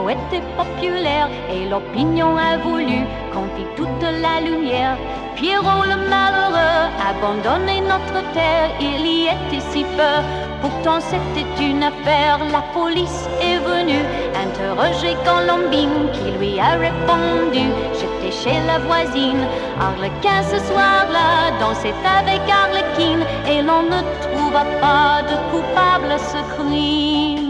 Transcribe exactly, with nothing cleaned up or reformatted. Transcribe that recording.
était populaire et l'opinion a voulu qu'on fit toute la lumière. Pierrot le malheureux abandonnait notre terre, il y était si peu. Pourtant c'était une affaire, la police est venue interroger Colombine qui lui a répondu: j'étais chez la voisine, Arlequin ce soir-là dansait avec Arlequine, et l'on ne trouva pas de coupable à ce crime.